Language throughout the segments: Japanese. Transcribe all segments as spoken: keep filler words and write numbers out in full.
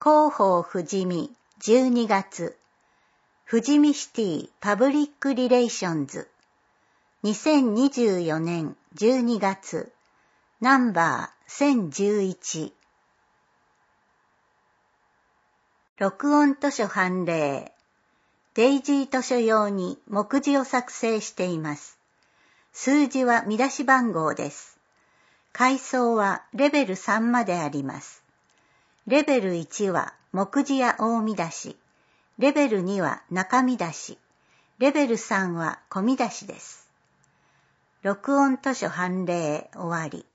広報富士見じゅうにがつ、富士見シティパブリックリレーションズにせんにじゅうよねんじゅうにがつナンバーせんじゅういち。録音図書判例。デイジー図書用に目次を作成しています。数字は見出し番号です。階層はレベルさんまであります。レベルいちは目次や大見出し。レベルには中見出し。レベルさんは小見出しです。録音図書判例終わり。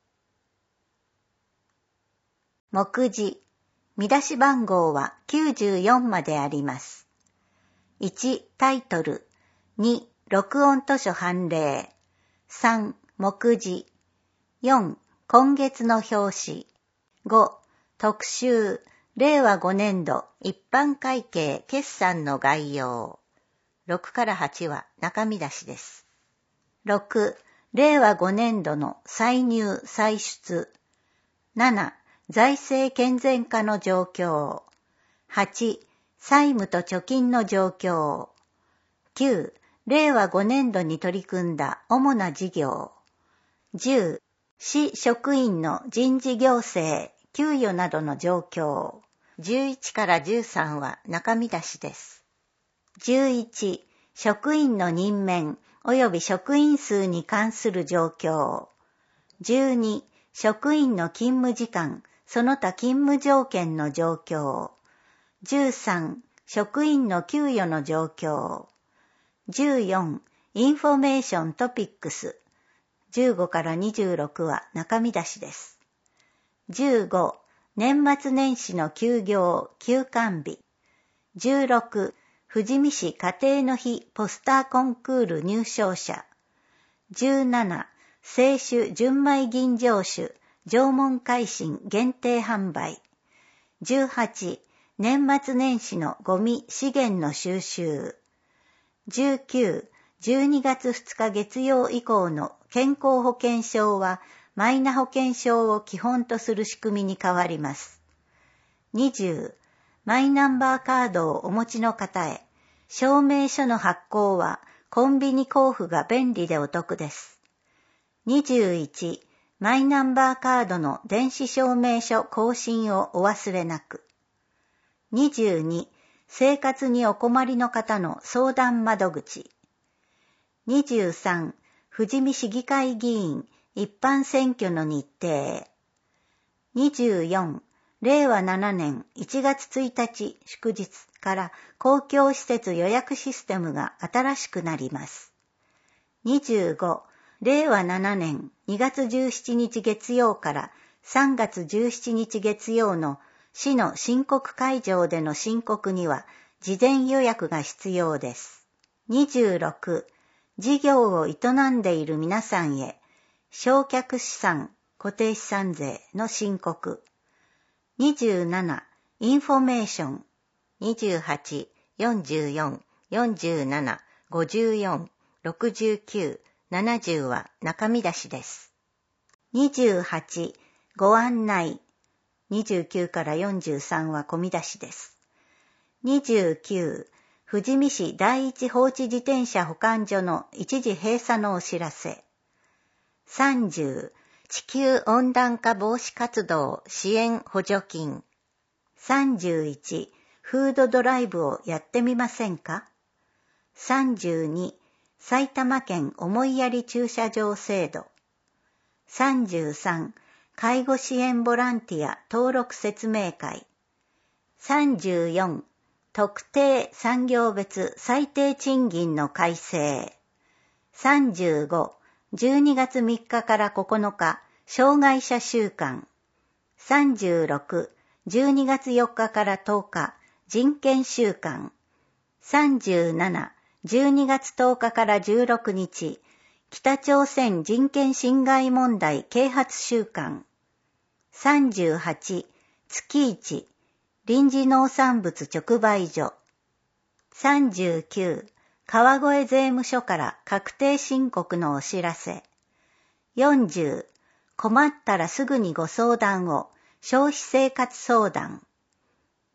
目次。見出し番号はきゅうじゅうよんまであります。いち、タイトル。に、録音図書判例。さん、目次。よん、今月の表紙。ご、特集。れいわごねんど一般会計決算の概要。ろくからはちは中見出しです。ろく、れいわごねんどの歳入歳出。なな、財政健全化の状況。はち、債務と貯金の状況。きゅう、れいわごねんどに取り組んだ主な事業。じゅう、市職員の人事行政、給与などの状況。じゅういちからじゅうさんは中見出しです。じゅういち、職員の任免及び職員数に関する状況。じゅうに、職員の勤務時間、その他勤務条件の状況。じゅうさん、職員の給与の状況。じゅうよん、インフォメーショントピックス。じゅうごからにじゅうろくは中見出しです。じゅうご、年末年始の休業、休館日。じゅうろく、富士見市家庭の日ポスターコンクール入賞者。じゅうなな、清酒純米吟醸酒、縄文海進限定販売。じゅうはち、年末年始のゴミ資源の収集。じゅうきゅう、じゅうにがつふつか月曜以降の健康保険証はマイナ保険証を基本とする仕組みに変わります。にじゅう、マイナンバーカードをお持ちの方へ、証明書の発行はコンビニ交付が便利でお得です。にじゅういち、マイナンバーカードの電子証明書更新をお忘れなく。にじゅうに、生活にお困りの方の相談窓口。にじゅうさん、富士見市議会議員一般選挙の日程。にじゅうよん、れいわななねんいちがつついたち祝日から公共施設予約システムが新しくなります。にじゅうご、れいわななねんにがつじゅうしちにち月曜からさんがつじゅうしちにち月曜の市の申告会場での申告には事前予約が必要です。にじゅうろく、事業を営んでいる皆さんへ、償却資産、固定資産税の申告。にじゅうなな、インフォメーション。にじゅうはち、よんじゅうよん、よんじゅうなな、ごじゅうよん、ろくじゅうきゅう、ななじゅうは中見出しです。にじゅうはち、ご案内。にじゅうきゅうからよんじゅうさんは小見出しです。にじゅうきゅう、富士見市第一放置自転車保管所の一時閉鎖のお知らせ。さんじゅう、地球温暖化防止活動支援補助金。さんじゅういち、フードドライブをやってみませんか？さんじゅうに、埼玉県思いやり駐車場制度。さんじゅうさん、介護支援ボランティア登録説明会。さんじゅうよん、特定産業別最低賃金の改正。さんじゅうご、じゅうにがつみっかからここのか、障害者週間。さんじゅうろく、じゅうにがつよっかからとおか、人権週間。さんじゅうなな、じゅうにがつとおかからじゅうろくにち、北朝鮮人権侵害問題啓発週間。さんじゅうはち、つきいち、臨時農産物直売所。さんじゅうきゅう、川越税務署から確定申告のお知らせ。よんじゅう、困ったらすぐにご相談を、消費生活相談。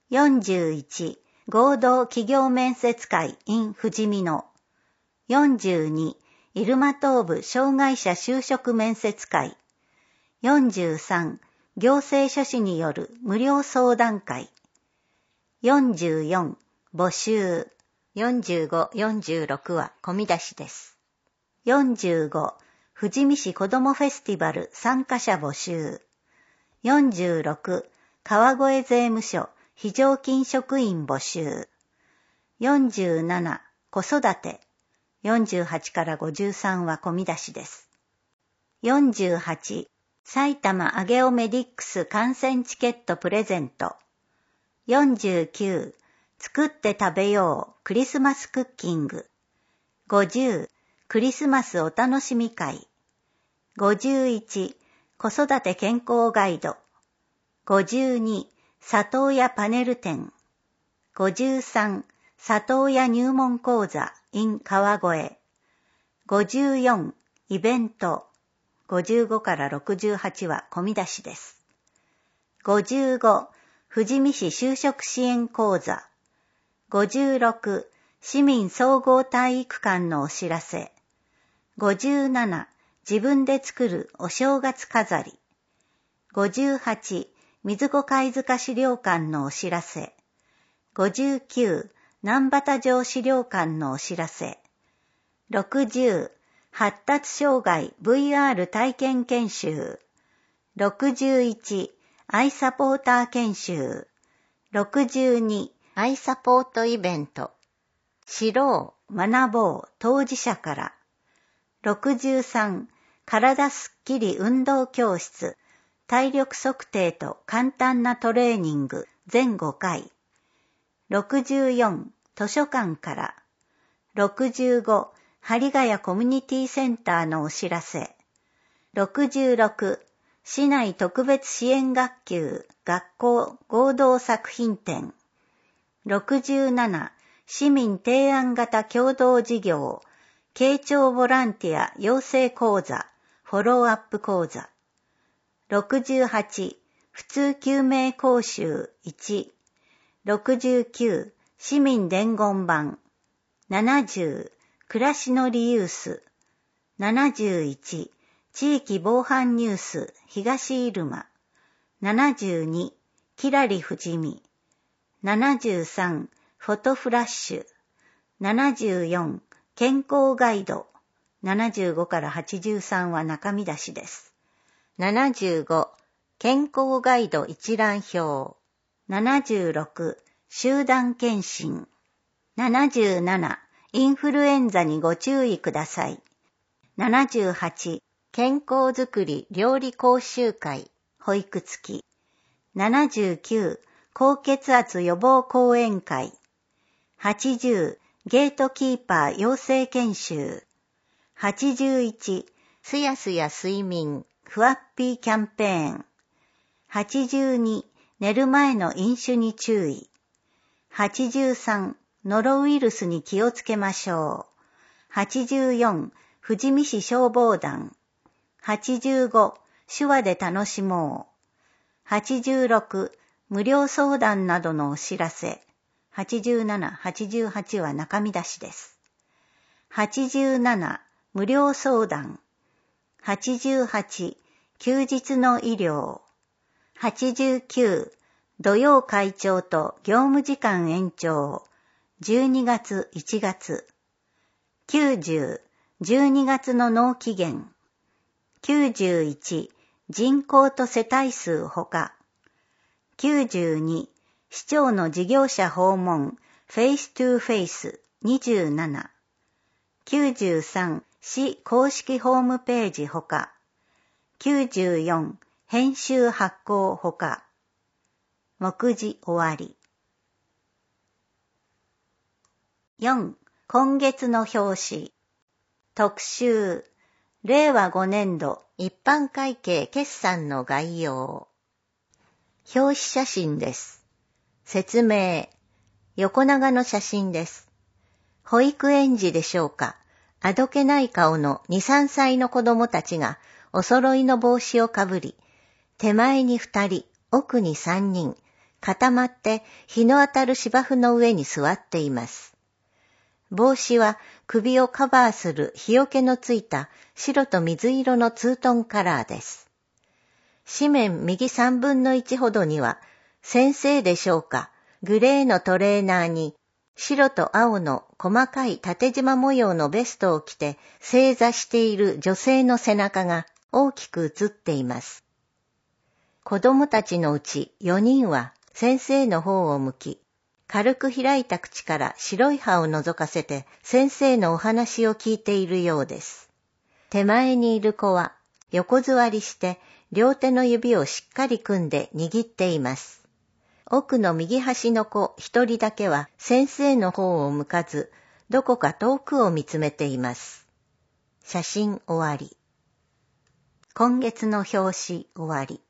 よんじゅういち、合同企業面接会 in 富士見野。よんじゅうに、入間東部障害者就職面接会。よんじゅうさん、行政書士による無料相談会。よんじゅうよん、募集。よんじゅうご、よんじゅうろくは込み出しです。よんじゅうご、富士見市子どもフェスティバル参加者募集。よんじゅうろく、川越税務署非常勤職員募集。よんじゅうなな、子育て。よんじゅうはちからごじゅうさんは込み出しです。よんじゅうはち、埼玉アゲオメディックス観戦チケットプレゼント。よんじゅうきゅう、作って食べようクリスマスクッキング。ごじゅう、クリスマスお楽しみ会。ごじゅういち、子育て健康ガイド。ごじゅうに、里親パネル展。ごじゅうさん、里親入門講座 in 川越。ごじゅうよん、イベント。ごじゅうごからろくじゅうはちは込み出しです。ごじゅうご、富士見市就職支援講座。ごじゅうろく、市民総合体育館のお知らせ。ごじゅうなな、自分で作るお正月飾り。ごじゅうはち、水子貝塚資料館のお知らせ。ごじゅうきゅう、南畑城資料館のお知らせ。ろくじゅう、発達障害 ブイアール 体験研修。ろくじゅういち、アイサポーター研修。ろくじゅうに、アイサポートイベント。知ろう、学ぼう、当事者から。ろくじゅうさん、体すっきり運動教室。体力測定と簡単なトレーニング全ごかい。ろくじゅうよん、図書館から。ろくじゅうご、針ヶ谷コミュニティセンターのお知らせ。ろくじゅうろく、市内特別支援学級学校合同作品展。ろくじゅうなな、市民提案型共同事業傾聴ボランティア養成講座フォローアップ講座。ろくじゅうはち、普通救命講習いち。ろくじゅうきゅう、市民伝言版。ななじゅう、暮らしのリユース。ななじゅういち、地域防犯ニュース東入間。ななじゅうに、きらり富士見。ななじゅうさん、フォトフラッシュ。ななじゅうよん、健康ガイド。ななじゅうごからはちじゅうさんは中身出しです。ななじゅうご、健康ガイド一覧表。ななじゅうろく、集団検診。ななじゅうなな、インフルエンザにご注意ください。ななじゅうはち、健康づくり料理講習会、保育付き。ななじゅうきゅう、高血圧予防講演会。はちじゅう、ゲートキーパー養成研修。はちじゅういち、すやすや睡眠、ふわっぴーキャンペーン。はちじゅうに、寝る前の飲酒に注意。はちじゅうさん、ノロウイルスに気をつけましょう。はちじゅうよん、富士見市消防団。はちじゅうご、手話で楽しもう。はちじゅうろく、無料相談などのお知らせ。はちじゅうなな、はちじゅうはちは中身出しです。はちじゅうなな、無料相談。はちじゅうはち、休日の医療。はちじゅうきゅう、土曜会長と業務時間延長。じゅうにがつ、いちがつ。きゅうじゅう、じゅうにがつの納期限。きゅうじゅういち、人口と世帯数ほか。きゅうじゅうに、市長の事業者訪問、フェイストゥーフェイスにじゅうなな。きゅうじゅうさん、市公式ホームページほか。きゅうじゅうよん、編集発行ほか。目次終わり。よん、今月の表紙。特集。れいわごねんど一般会計決算の概要。表紙写真です。説明。横長の写真です。保育園児でしょうか。あどけない顔のに、さんさいの子供たちがお揃いの帽子をかぶり、手前にふたり、奥にさんにん、 固まって日の当たる芝生の上に座っています。帽子は首をカバーする日よけのついた白と水色のツートンカラーです。紙面右三分の一ほどには、先生でしょうか、グレーのトレーナーに白と青の細かい縦縞模様のベストを着て正座している女性の背中が大きく映っています。子供たちのうちよにんは先生の方を向き、軽く開いた口から白い歯を覗かせて先生のお話を聞いているようです。手前にいる子は横座りして両手の指をしっかり組んで握っています。奥の右端の子一人だけは先生の方を向かず、どこか遠くを見つめています。写真終わり。今月の表紙終わり。